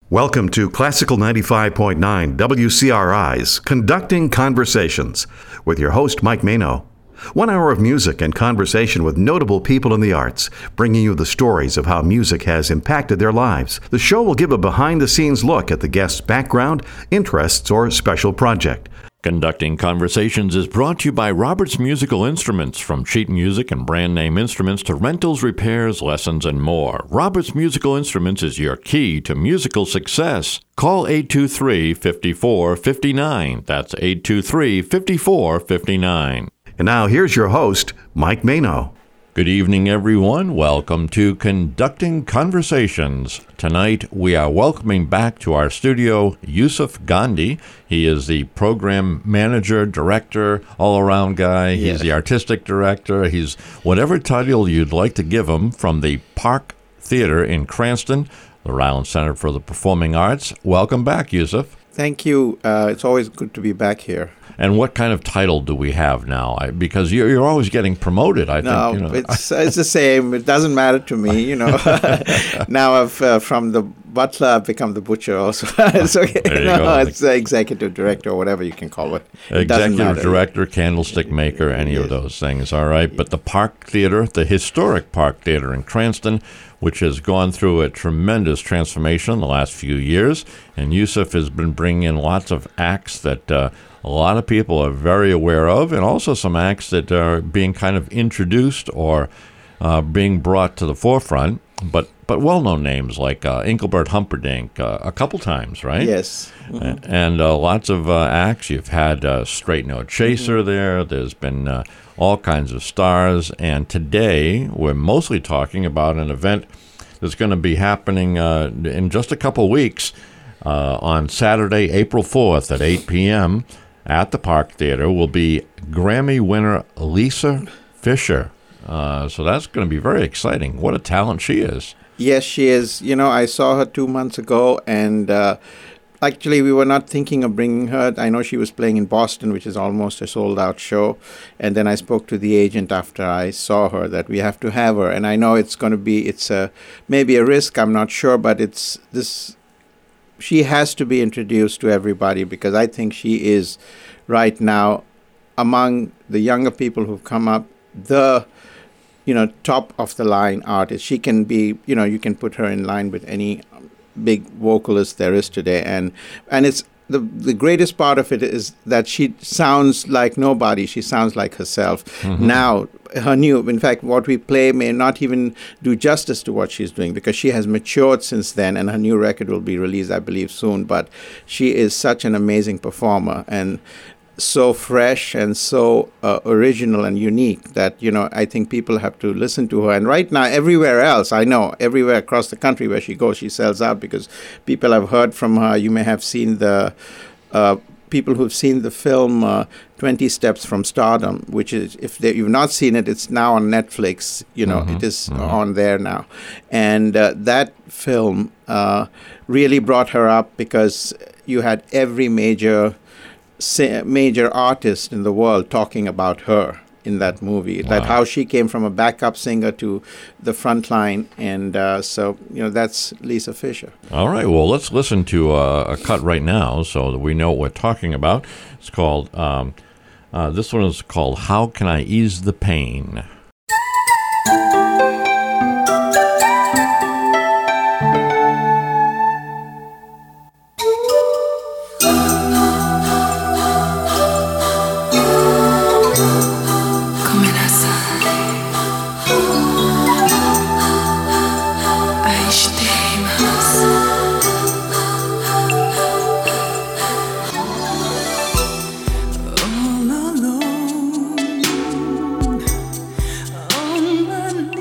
Welcome to Classical 95.9 WCRI's Conducting Conversations with your host, Mike Mano. 1 hour of music and conversation with notable people in the arts, bringing you the stories of how music has impacted their lives. The show will give a behind-the-scenes look at the guest's background, interests, or special project. Conducting Conversations is brought to you by Roberts Musical Instruments, from sheet music and brand name instruments to rentals, repairs, lessons, and more. Roberts Musical Instruments is your key to musical success. Call 823-5459. That's 823-5459. And now here's your host, Mike Mano. Good evening, everyone. Welcome to Conducting Conversations. Tonight, we are welcoming back to our studio Yusuf Gandhi. He is the program manager, director, all-around guy. He's the artistic director. He's whatever title you'd like to give him, from the Park Theater in Cranston, the Rhode Island Center for the Performing Arts. Welcome back, Yusuf. Thank you. It's always good to be back here. And what kind of title do we have now? Because you're always getting promoted, I think. No, it's the same. It doesn't matter to me, Now I've from the butler, I've become the butcher also. It's okay. It's the executive director or whatever you can call it. Executive director, candlestick maker, any of those things, all right? But the Park Theater, the historic Park Theater in Cranston, which has gone through a tremendous transformation in the last few years, and Yusuf has been bringing in lots of acts that a lot of people are very aware of, and also some acts that are being kind of introduced or being brought to the forefront, but well-known names like Engelbert Humperdinck a couple times, right? Yes. Mm-hmm. And lots of acts. You've had Straight No Chaser there. There's been all kinds of stars, and today we're mostly talking about an event that's going to be happening in just a couple weeks on Saturday, April 4th at 8 p.m., at the Park Theater will be Grammy winner Lisa Fischer. So that's going to be very exciting. What a talent she is. Yes, she is. I saw her 2 months ago, and actually we were not thinking of bringing her. I know she was playing in Boston, which is almost a sold-out show. And then I spoke to the agent after I saw her that we have to have her. And I know it's maybe a risk, I'm not sure, but she has to be introduced to everybody, because I think she is right now among the younger people who've come up, the top of the line artist. She can be, you can put her in line with any big vocalist there is today, and it's the greatest part of it is that she sounds like nobody. She sounds like herself. Mm-hmm. Now, in fact, what we play may not even do justice to what she's doing, because she has matured since then, and her new record will be released, I believe, soon. But she is such an amazing performer, and so fresh and so original and unique that, I think people have to listen to her. And right now, everywhere else, I know, everywhere across the country where she goes, she sells out, because people have heard from her. You may have seen people who've seen the film 20 Steps from Stardom, which is, if you've not seen it, it's now on Netflix. It is on there now. And that film really brought her up, because you had every major artist in the world talking about her in that movie. Wow. That how she came from a backup singer to the front line, and so that's Lisa Fischer. All right, well, let's listen to a cut right now so that we know what we're talking about. It's called this one is called "How Can I Ease the Pain." All alone, on my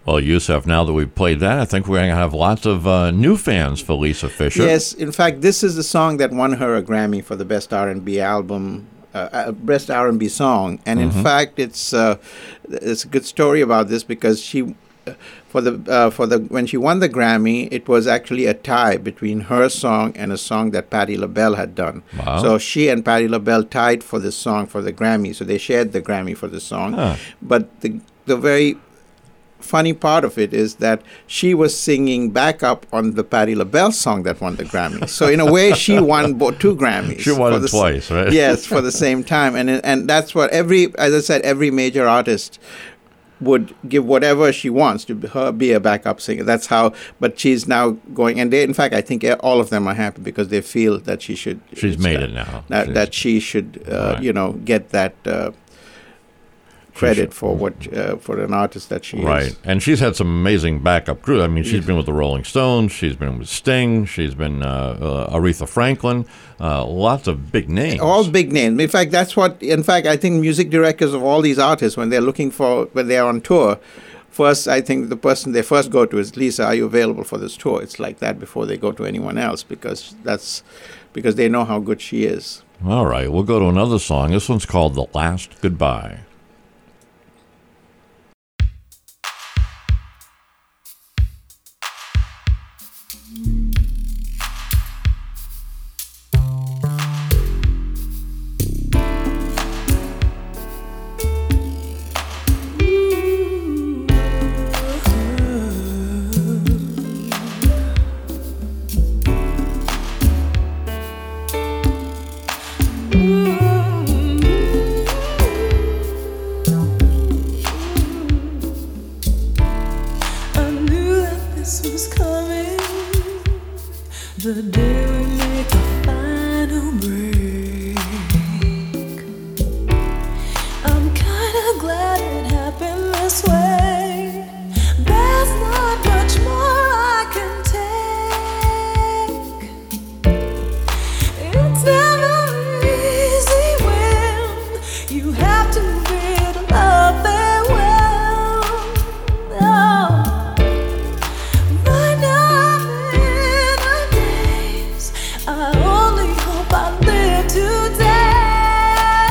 Well, Yusef, now that we've played that, I think we're going to have lots of new fans for Lisa Fischer. Yes, in fact, this is the song that won her a Grammy for the Best R&B album, Best R&B song. And in fact, it's a good story about this because she, when she won the Grammy, it was actually a tie between her song and a song that Patti LaBelle had done. Wow. So she and Patti LaBelle tied for this song for the Grammy. So they shared the Grammy for the song. Huh. But the very funny part of it is that she was singing backup on the Patti LaBelle song that won the Grammy. So in a way, she won 2 Grammys. She won it twice, right? Yes, for the same time. And that's what as I said, every major artist would give whatever she wants to her be a backup singer. That's how. But she's now going, and in fact, I think all of them are happy because they feel that she should. She's made it now. That she should, right. Get that. Credit for what for an artist that she is. Right, and she's had some amazing backup crew. I mean, she's been with the Rolling Stones, she's been with Sting, she's been Aretha Franklin, lots of big names. All big names. In fact, that's what. In fact, I think music directors of all these artists, when they're when they're on tour, first I think the person they first go to is, Lisa, are you available for this tour? It's like that before they go to anyone else because they know how good she is. All right, we'll go to another song. This one's called "The Last Goodbye." The day we make a final break, I'm kinda glad it happened this way. There's not much more I can take. It's never easy when you have to bid love farewell. Oh. Right now I only hope I live today.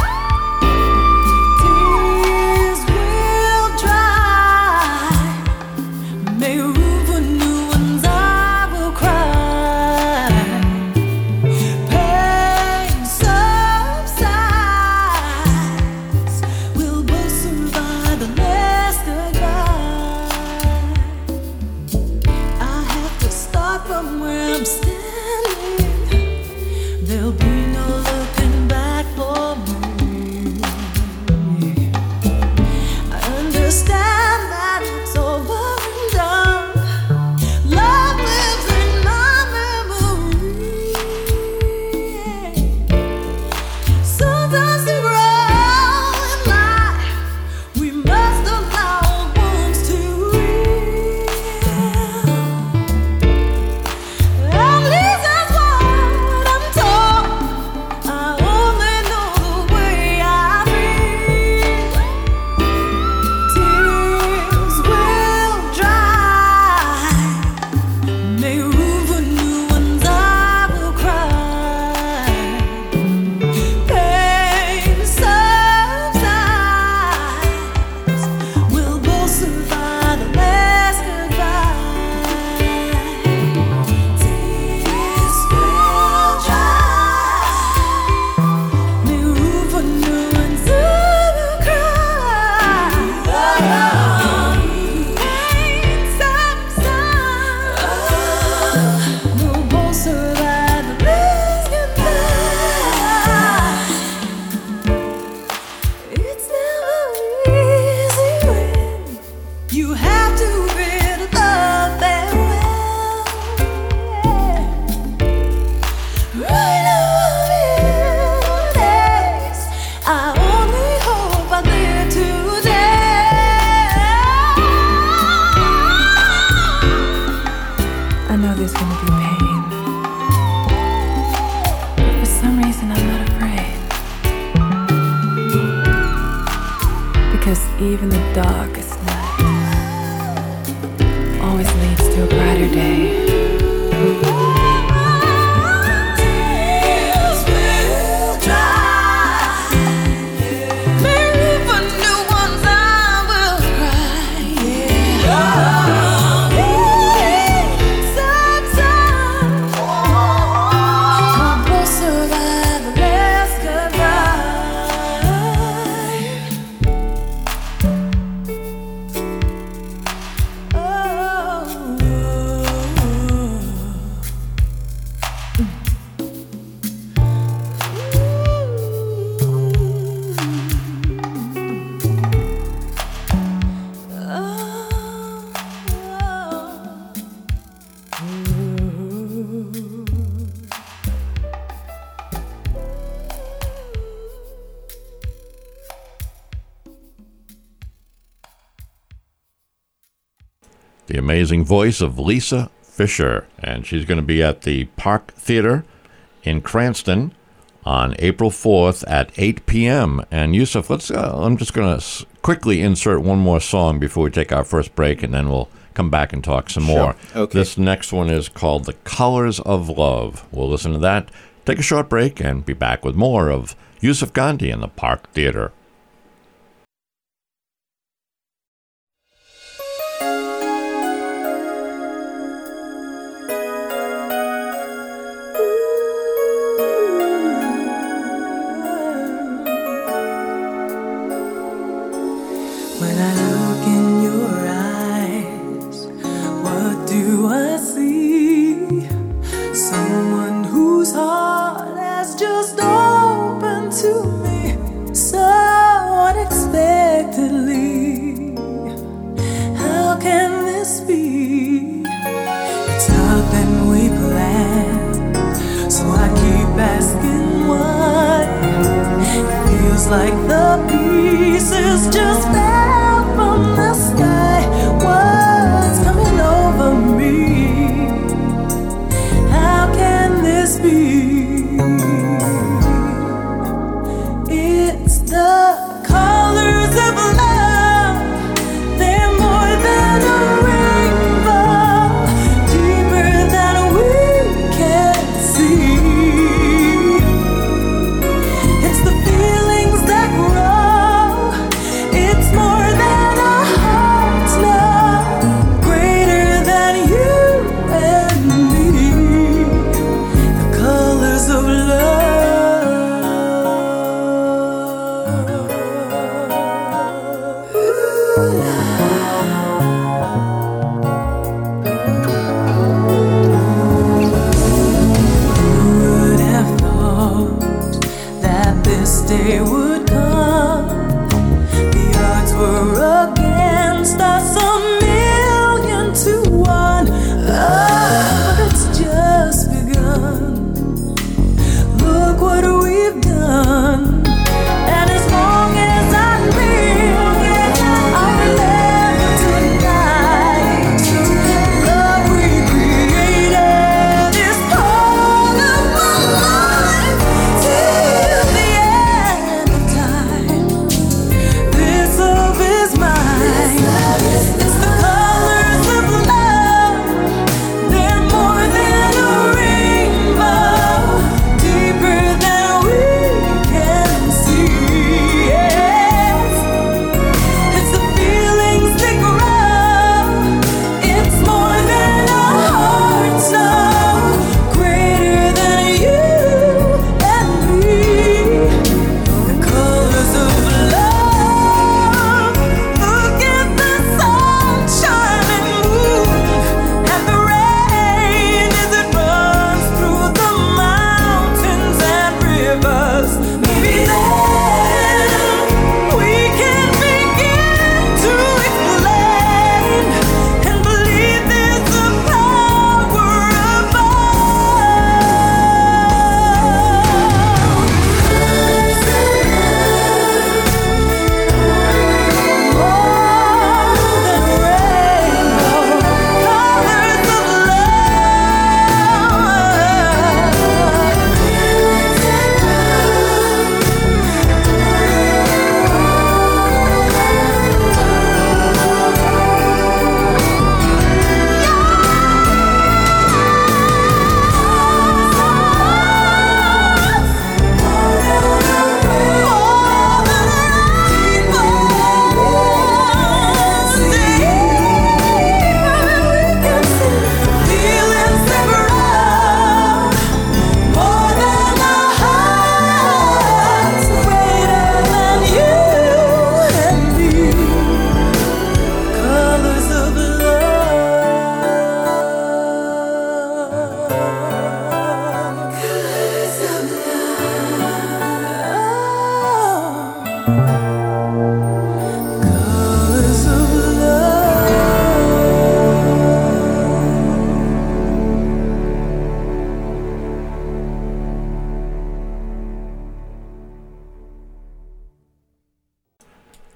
Tears will dry, make room for new ones. I will cry. Pain subsides, we'll both survive the last goodbye. I have to start from where I'm standing. There'll be no looking back for me. I understand that it's over and done. Love lives in my memory. Sometimes to grow in life, we must allow wounds to heal. At least that's what I'm told. I only know the way I feel. Tears will dry, make room for new ones. I will cry. Pain subsides, we'll both survive the last goodbye. Tears will dry, make room for new ones. I will cry. Pain subsides, we'll both survive the last goodbye. It's never easy when you have to bid love farewell. Right now days, I only hope I live today. I know there's gonna be pain, but for some reason I'm not afraid. Because even the darkest night the amazing voice of Lisa Fischer. And she's going to be at the Park Theater in Cranston on April 4th at 8 p.m. And Yusuf, I'm just going to quickly insert one more song before we take our first break, and then we'll come back and talk some more. Okay. This next one is called The Colors of Love. We'll listen to that, take a short break, and be back with more of Yusuf Gandhi in the Park Theater. When I look in your eyes, what do I see? Someone whose heart has just opened to me so unexpectedly. How can this be? It's nothing we planned, so I keep asking why. It feels like the pieces just fell from the sky. What's coming over me? How can this be? It's the colors of love. They're more than a rainbow, deeper than we can see. It's the feelings that grow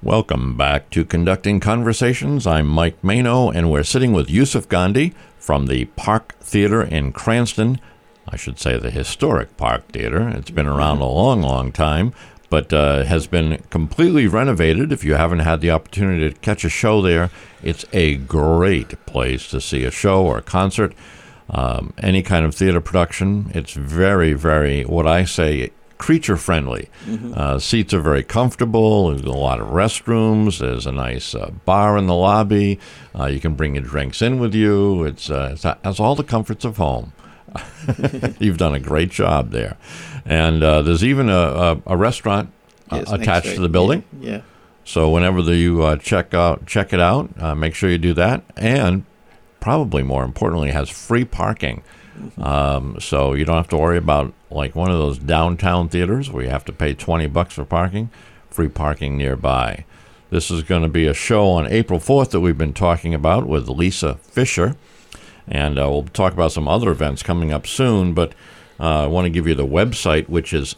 Welcome back to Conducting Conversations. I'm Mike Mano, and we're sitting with Yusuf Gandhi from the Park Theater in Cranston. I should say the historic Park Theater. It's been around a long, long time, but has been completely renovated. If you haven't had the opportunity to catch a show there, it's a great place to see a show or a concert, any kind of theater production. It's very, very, what I say, creature-friendly. Seats are very comfortable. There's a lot of restrooms. There's a nice bar in the lobby. You can bring your drinks in with you. It has all the comforts of home. You've done a great job there. And there's even a restaurant attached to the building. Yeah. So whenever you check it out, make sure you do that. And probably more importantly, it has free parking. So you don't have to worry about like one of those downtown theaters where you have to pay $20 for parking. Free parking nearby. This is going to be a show on April 4th that we've been talking about with Lisa Fisher. And we'll talk about some other events coming up soon. But I want to give you the website, which is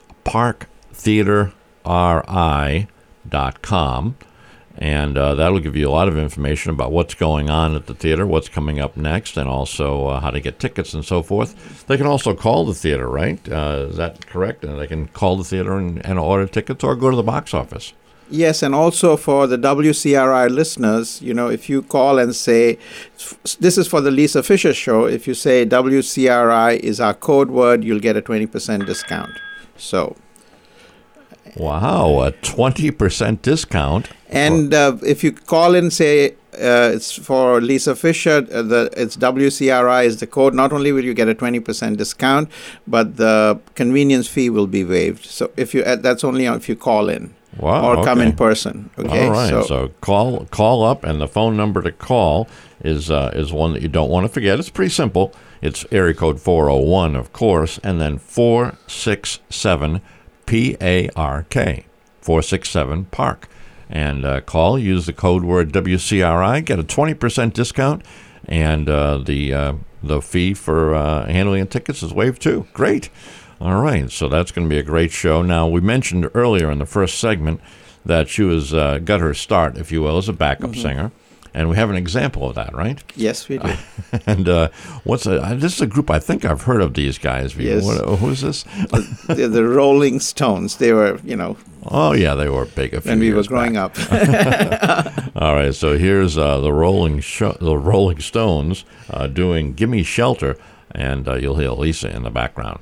parktheaterri.com. And that'll give you a lot of information about what's going on at the theater, what's coming up next, and also how to get tickets and so forth. They can also call the theater, right? Is that correct? And they can call the theater and order tickets or go to the box office. Yes, and also for the WCRI listeners, if you call and say, this is for the Lisa Fisher show, if you say WCRI is our code word, you'll get a 20% discount. So... Wow, a 20% discount. And if you call in, say it's for Lisa Fisher, it's WCRI is the code. Not only will you get a 20% discount, but the convenience fee will be waived. So if you that's only if you call in or come in person. Okay. All right. So call up, and the phone number to call is one that you don't want to forget. It's pretty simple. It's area code 401, of course, and then 467 PARK, 467 Park. And call, use the code word WCRI, get a 20% discount, and the fee for handling tickets is waived too. Great. All right, so that's going to be a great show. Now, we mentioned earlier in the first segment that she was got her start, if you will, as a backup singer. And we have an example of that, right? Yes, we do. And this is a group I think I've heard of these guys. Yes. Who's this? The Rolling Stones. They were, Oh, yeah, they were big a few when we were years growing back. up. All right, so here's the Rolling Stones doing "Gimme Shelter," and you'll hear Lisa in the background.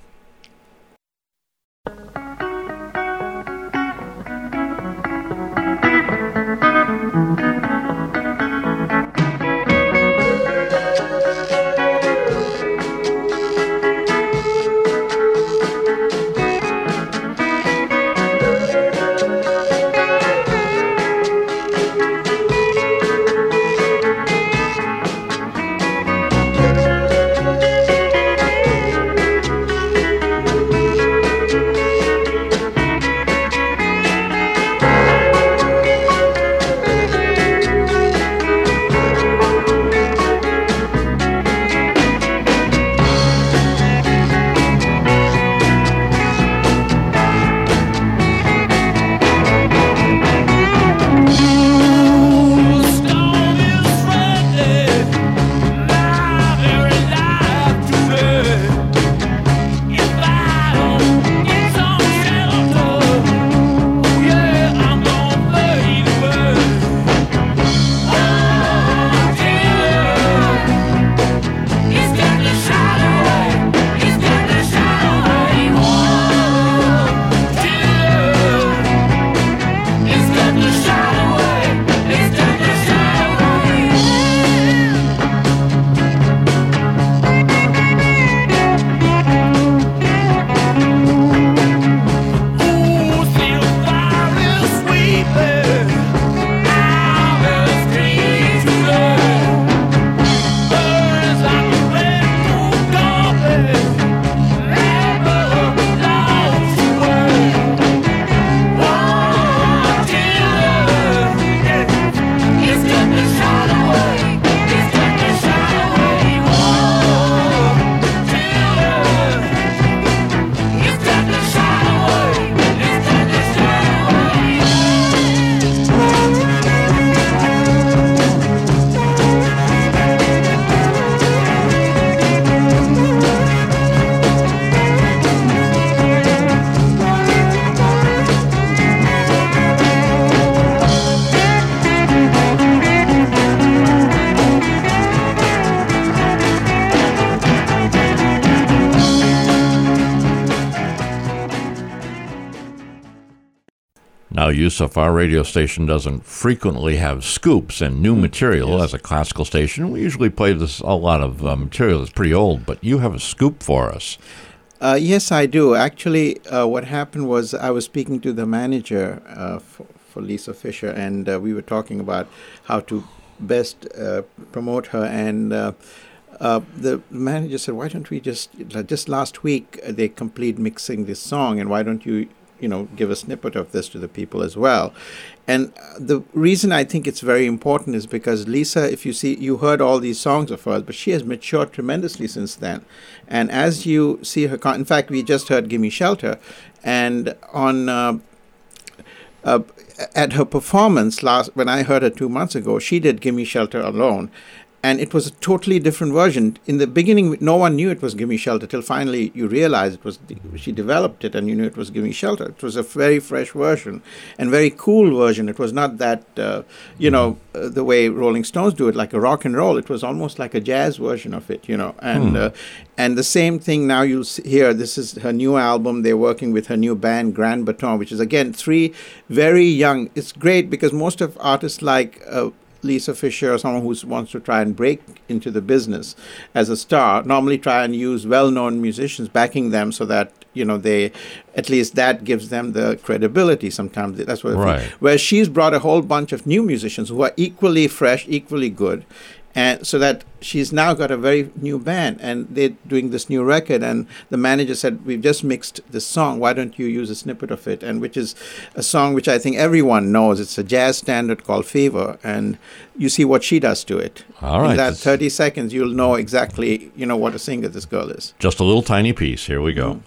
Now, Yusuf, our radio station doesn't frequently have scoops and new material as a classical station. We usually play a lot of material that's pretty old, but you have a scoop for us. Yes, I do. Actually, what happened was I was speaking to the manager for Lisa Fischer, and we were talking about how to best promote her. And the manager said, "Why don't we just last week they complete mixing this song, and why don't you give a snippet of this to the people as well?" And the reason I think it's very important is because Lisa, if you heard all these songs of hers, but she has matured tremendously since then. And as you see her, in fact, we just heard "Gimme Shelter," and on at her performance when I heard her 2 months ago, she did "Gimme Shelter" alone. And it was a totally different version. In the beginning, no one knew it was "Gimme Shelter" till finally you realized it was. She developed it, and you knew it was "Gimme Shelter." It was a very fresh version and very cool version. It was not that the way Rolling Stones do it, like a rock and roll. It was almost like a jazz version of it, And the same thing now you'll hear. This is her new album. They're working with her new band, Grand Baton, which is again 3 very young. It's great because most of artists like Lisa Fischer or someone who wants to try and break into the business as a star normally try and use well-known musicians backing them so that they at least that gives them the credibility. Sometimes that's what I feel. Whereas she's brought a whole bunch of new musicians who are equally fresh, equally good, and so that she's now got a very new band, and they're doing this new record. And the manager said, "We've just mixed this song. Why don't you use a snippet of it?" And which is a song which I think everyone knows. It's a jazz standard called "Fever," and you see what she does to it. All right. In that 30 seconds, you'll know exactly what a singer this girl is. Just a little tiny piece. Here we go.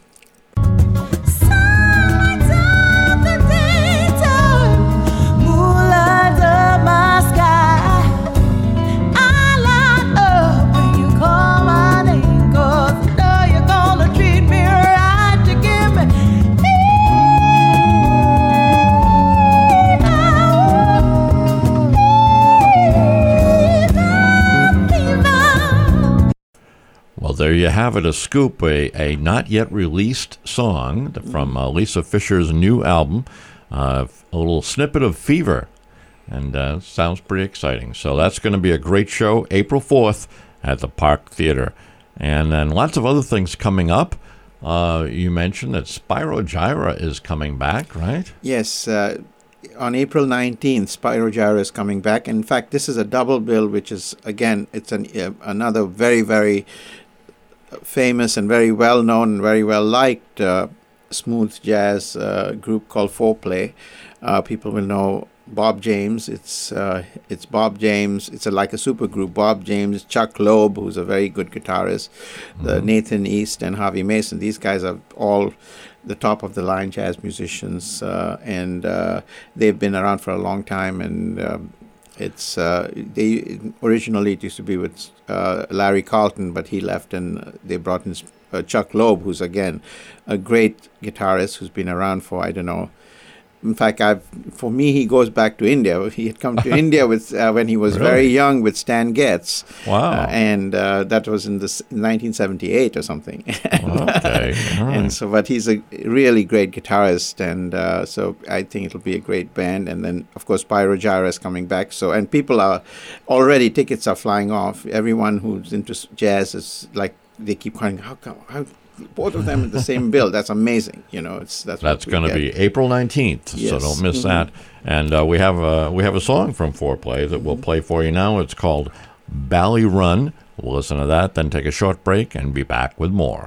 There you have it, a scoop, a not yet released song from Lisa Fischer's new album, a little snippet of "Fever," and sounds pretty exciting. So that's going to be a great show, April 4th at the Park Theater. And then lots of other things coming up. You mentioned that Spyro Gyra is coming back, right? Yes, on April 19th, Spyro Gyra is coming back. In fact, this is a double bill, which is, again, it's another very, very famous and very well known and very well liked smooth jazz group called Foreplay. People will know Bob James. It's Bob James. It's like a super group. Bob James, Chuck Loeb, who's a very good guitarist, Nathan East and Harvey Mason. These guys are all the top of the line jazz musicians, and they've been around for a long time. And they originally it used to be with Larry Carlton, but he left, and they brought in Chuck Loeb, who's again a great guitarist who's been around for, I don't know. In fact, for me, he goes back to India. He had come to India with when he was very young with Stan Getz. Wow! And that was in 1978 or something. Okay. All right. And so, but he's a really great guitarist, and so I think it'll be a great band. And then, of course, Spyro Gyra is coming back. So, and people are already, tickets are flying off. Everyone who's into jazz is like, they keep calling, how both of them in the same bill. That's amazing. That's going to be April 19th. Yes. So don't miss that. And we have a song from Foreplay that we'll play for you now. It's called "Bally Run." We'll listen to that, then take a short break and be back with more.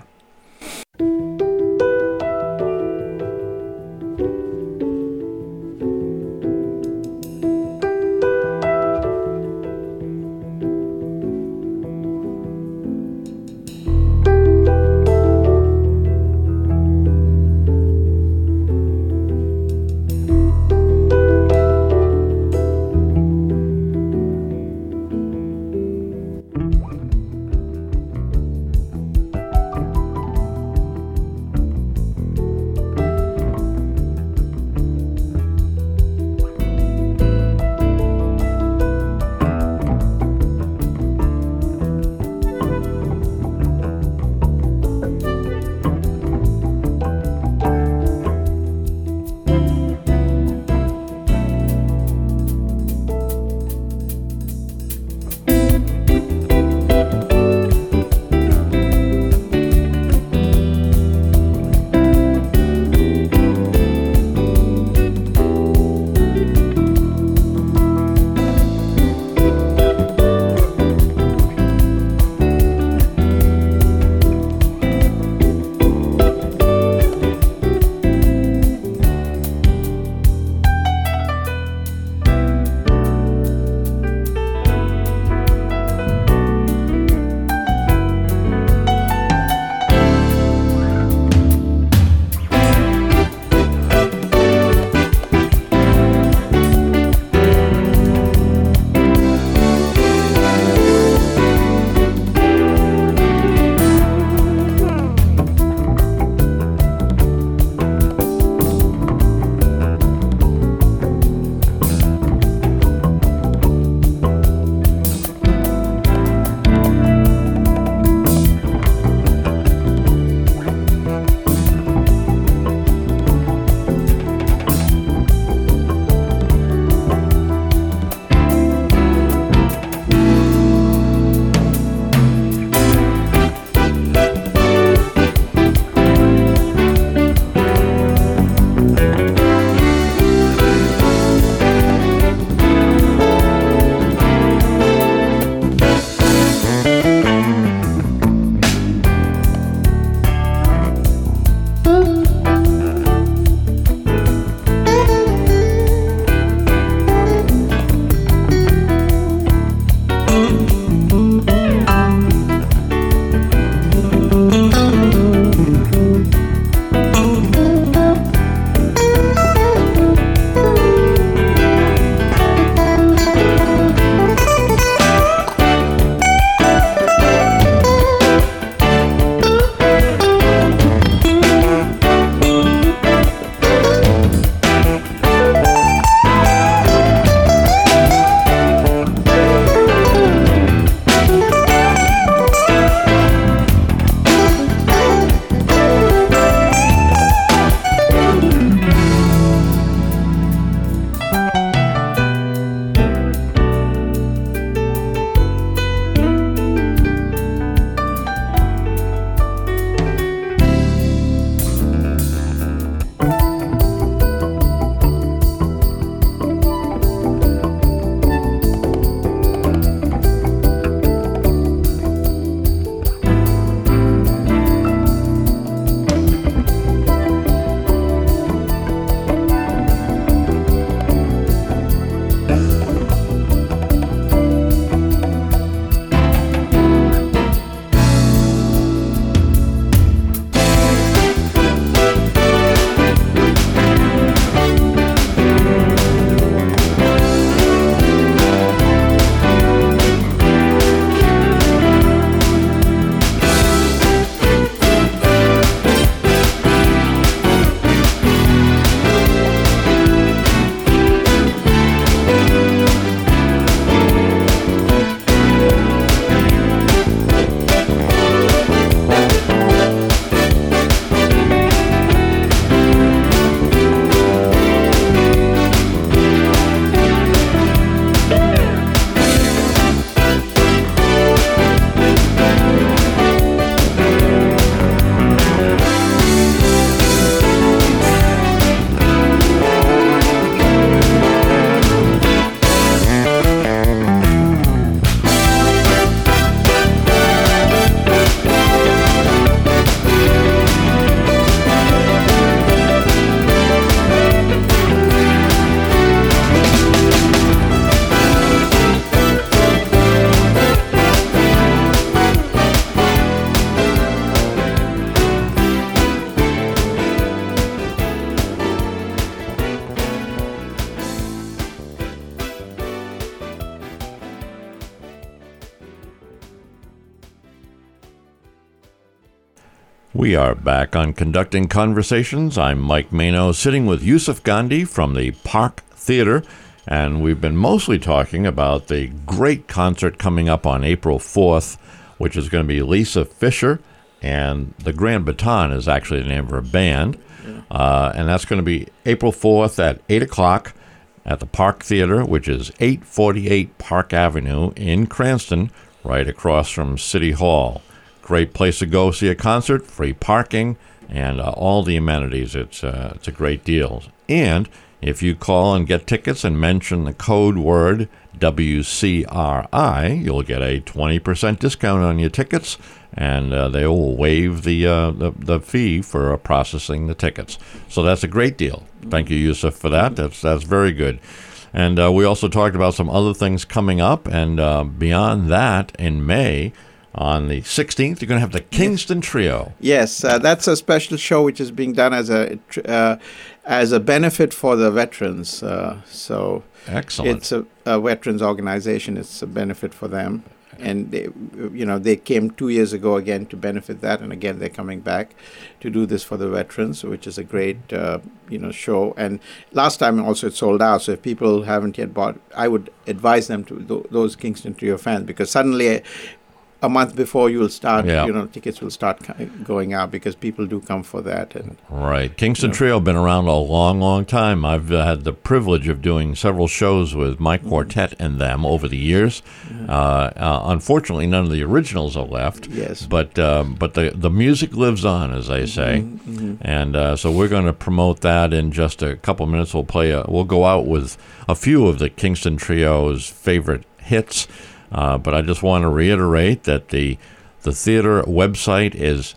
We are back on Conducting Conversations. I'm Mike Mano, sitting with Yusuf Gandhi from the Park Theater, and we've been mostly talking about the great concert coming up on April 4th, which is going to be Lisa Fischer, and the Grand Baton is actually the name of her band, and that's going to be April 4th at 8 o'clock at the Park Theater, which is 848 Park Avenue in Cranston, right across from City Hall. Great place to go see a concert, free parking, and all the amenities. It's a great deal. And if you call and get tickets and mention the code word WCRI, you'll get a 20% discount on your tickets, and they will waive the fee for processing the tickets. So that's a great deal. Thank you, Yusuf, for that. That's very good. And we also talked about some other things coming up, and beyond that, in May, on the 16th, you're going to have the Kingston Trio. Yes, that's a special show which is being done as a benefit for the veterans. So excellent. It's a veterans organization. It's a benefit for them, and they came 2 years ago again to benefit that, and again they're coming back to do this for the veterans, which is a great show. And last time also it sold out. So if people haven't yet bought, I would advise them to those Kingston Trio fans, because suddenly a month before you will start, tickets will start going out, because people do come for that. And right. Kingston Trio have been around a long, long time. I've had the privilege of doing several shows with my quartet and them over the years. Unfortunately, none of the originals are left. Yes. But the music lives on, as they say. And so we're going to promote that in just a couple minutes. We'll go out with a few of the Kingston Trio's favorite hits. But I just want to reiterate that the theater website is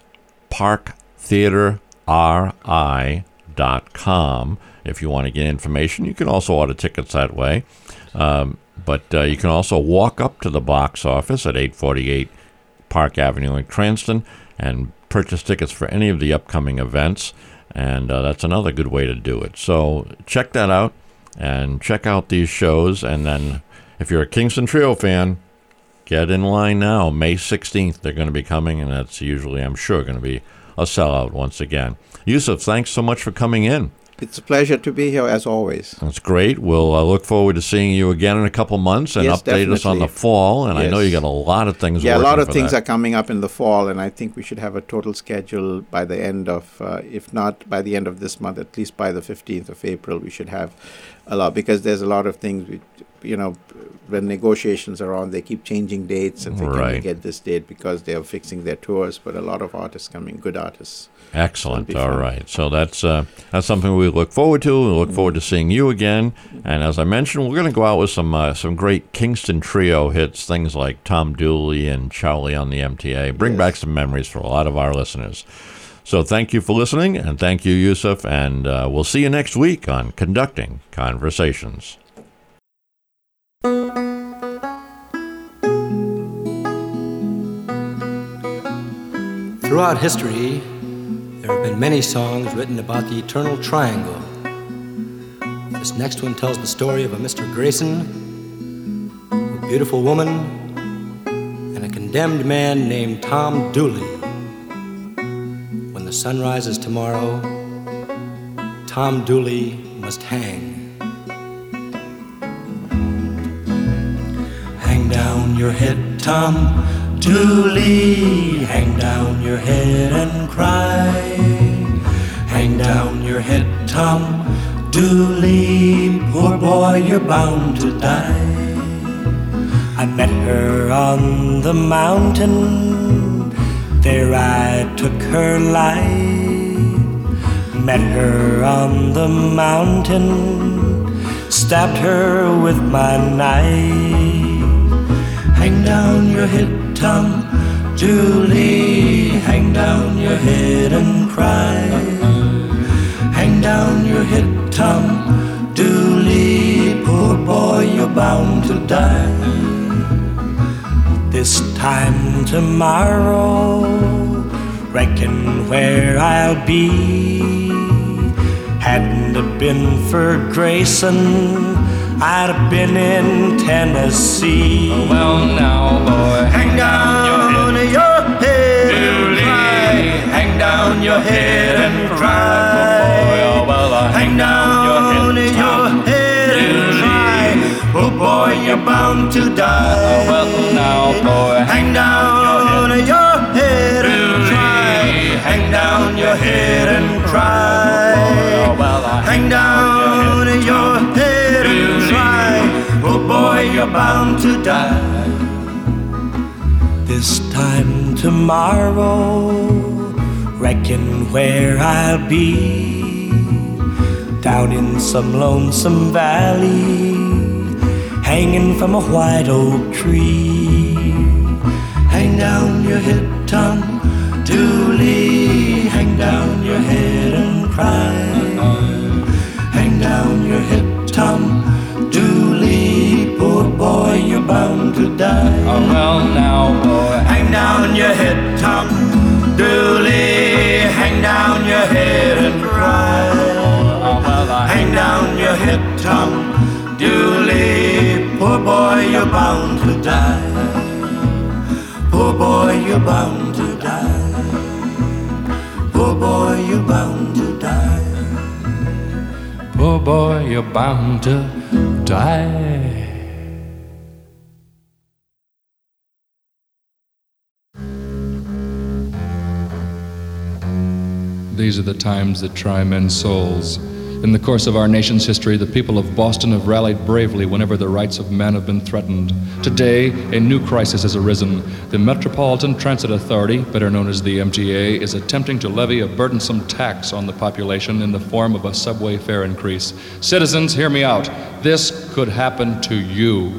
parktheaterri.com. If you want to get information, you can also order tickets that way. But you can also walk up to the box office at 848 Park Avenue in Cranston and purchase tickets for any of the upcoming events. And that's another good way to do it. So check that out and check out these shows. And then if you're a Kingston Trio fan, get in line now. May 16th, they're going to be coming, and that's usually, I'm sure, going to be a sellout once again. Yusuf, thanks so much for coming in. It's a pleasure to be here, as always. That's great. We'll look forward to seeing you again in a couple months and update us on the fall. And I know you got a lot of things working a lot of for things that. are coming up in the fall, and I think we should have a total schedule by the end of, if not by the end of this month, at least by the 15th of April, we should have a lot, because there's a lot of things, when negotiations are on, they keep changing dates and thinking they get this date because they are fixing their tours, but a lot of artists coming, good artists. Excellent. All right. So that's something we look forward to. We look forward to seeing you again. And as I mentioned, we're going to go out with some great Kingston Trio hits, things like Tom Dooley and Charlie on the MTA. Bring back some memories for a lot of our listeners. So thank you for listening, and thank you, Yusuf. And we'll see you next week on Conducting Conversations. Throughout history, there have been many songs written about the eternal triangle. This next one tells the story of a Mr. Grayson, a beautiful woman, and a condemned man named Tom Dooley. When the sun rises tomorrow, Tom Dooley must hang. Hang down your head, Tom Dooley, hang down your head and cry. Hang down your head, Tom Dooley, poor boy, you're bound to die. I met her on the mountain, there I took her life. Met her on the mountain, stabbed her with my knife. Hang down your head, Tom Dooley, hang down your head and cry. Hang down your head, Tom Dooley, poor boy, you're bound to die. This time tomorrow, reckon where I'll be. Hadn't it been for Grayson, I'd have been in Tennessee. Oh, well, now, boy, hang down your head, Dooley, hang down bound to die. Well, now, boy, hang down your head and cry. Hang down your head and cry. Hang down your head and cry. Oh boy, you're bound to die. This time tomorrow, reckon where I'll be, down in some lonesome valley, hanging from a white oak tree. Hang down your head, Tom Dooley, hang down your head and cry. Hang down your head, Tom Dooley, poor boy, you're bound to die. oh, well, now, boy, Hang down your head, Tom Dooley, hang down your head and cry. oh, well, Hang down your head, Tom Dooley, poor boy, you're bound to die. Poor boy, you're bound to die. Poor boy, you're bound to die. poor boy, you're bound to die. These are the times that try men's souls. In the course of our nation's history, the people of Boston have rallied bravely whenever the rights of man have been threatened. Today, a new crisis has arisen. The Metropolitan Transit Authority, better known as the MTA, is attempting to levy a burdensome tax on the population in the form of a subway fare increase. Citizens, hear me out. This could happen to you.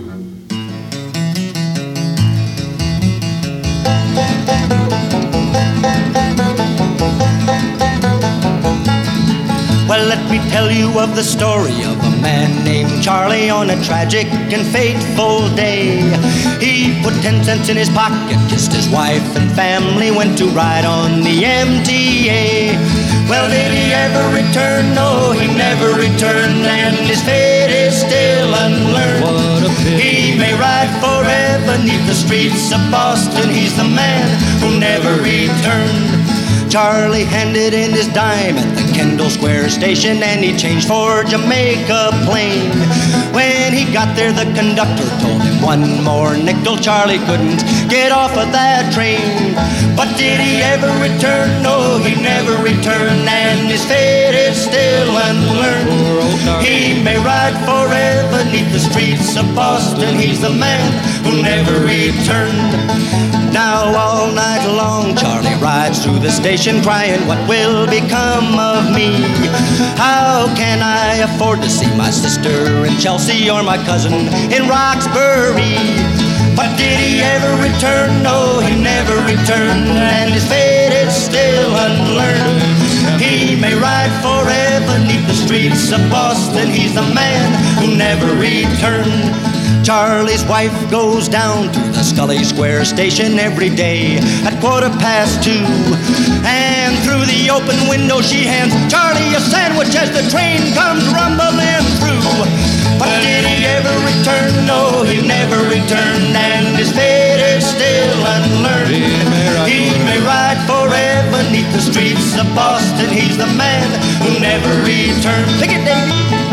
Well, let me tell you of the story of a man named Charlie on a tragic and fateful day. He put 10 cents in his pocket, kissed his wife and family, went to ride on the MTA. Well, did he ever return? No, he never returned, and his fate is still unlearned. What a pity. He may ride forever 'neath the streets of Boston. He's the man who never returned. Charlie handed in his dime at the Kendall Square station, and he changed for Jamaica Plain. When he got there, the conductor told him one more nickel. Charlie couldn't get off of that train. But did he ever return? No, he never returned, and his fate is still unlearned. He may ride forever 'neath the streets of Boston. He's the man who never returned. Now all night long, Charlie rides through the station crying, what will become of me? How can I afford to see my sister in Chelsea or my cousin in Roxbury? But did he ever return? No, he never returned, and his fate is still unlearned. He may ride forever 'neath the streets of Boston. He's the man who never returned. Charlie's wife goes down to the Scully Square station every day at 2:15. And through the open window she hands Charlie a sandwich as the train comes rumbling through. But did he ever return? No, he never returned, and his fate is still unlearned. He may ride forever 'neath the streets of Boston. He's the man who never returned. Pick it, Davey.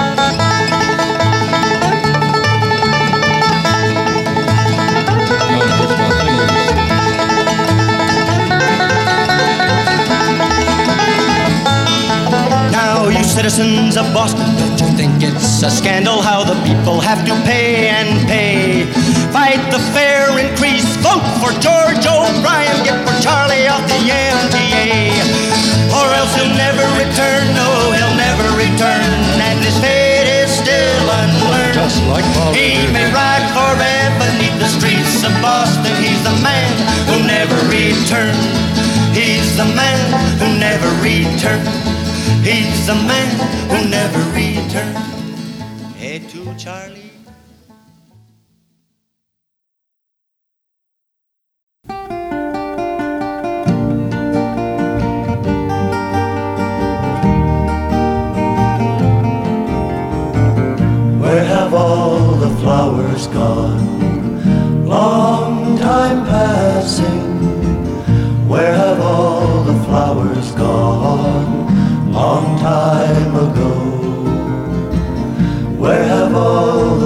Now, you citizens of Boston, don't you think it's a scandal how the people have to pay and pay? Fight the fare increase, vote for George O'Brien, get for Charlie off the MTA. Or else he'll never return, no, he'll never return, and his fate is still unlearned. Just like Paul He Revere. may ride forever 'neath the streets of Boston. He's the man who never returned. He's the man who never returned. He's the man who never returned. Hey, to Charlie. Where have all the flowers gone? Long time passing. Where have all the flowers gone? Long time ago. Where have all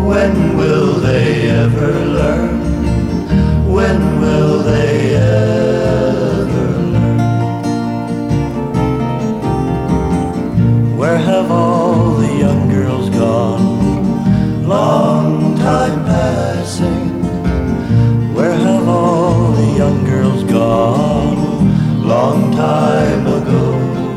When will they ever learn? When will they ever learn? Where have all the young girls gone? Long time passing. Where have all the young girls gone? Long time ago.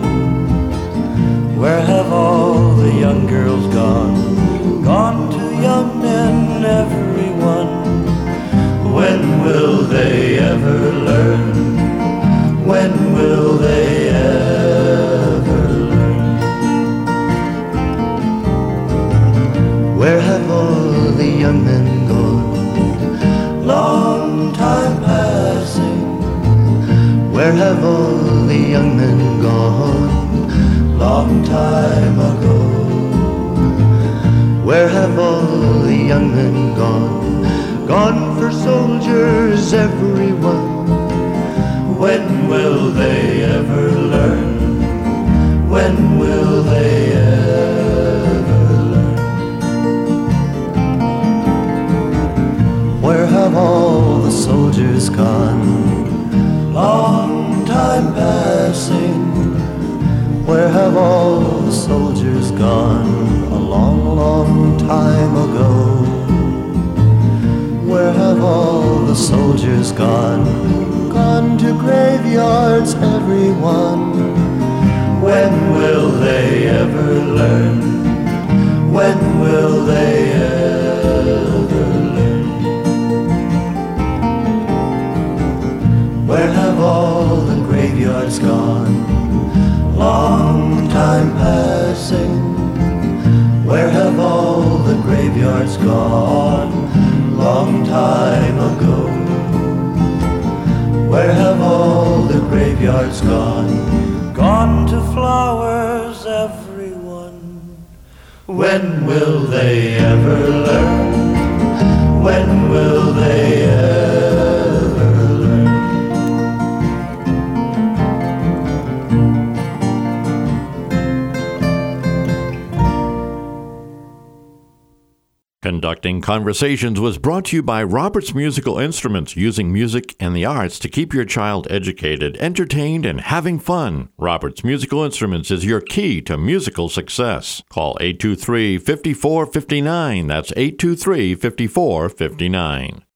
Where have all the young girls gone? Gone to young men, everyone. When will they ever learn? When will they ever learn? Where have all the young men gone? Long time passing. Where have all the young men gone? Long time ago. Where have all the young men gone? Gone for soldiers, everyone. When will they ever learn? When will they ever learn? Where have all the soldiers gone? Long time passing. Where have all the soldiers gone? A long, long time ago. Where have all the soldiers gone? Gone to graveyards, everyone. When will they ever learn? When will they ever learn? Where have all the graveyards gone? Long time passing. Where have all the graveyards gone? Long time ago. Where have all the graveyards gone? Gone to flowers, everyone. When will they ever learn? When will they ever learn? Conducting Conversations was brought to you by Roberts Musical Instruments, using music and the arts to keep your child educated, entertained, and having fun. Roberts Musical Instruments is your key to musical success. Call 823-5459. That's 823-5459.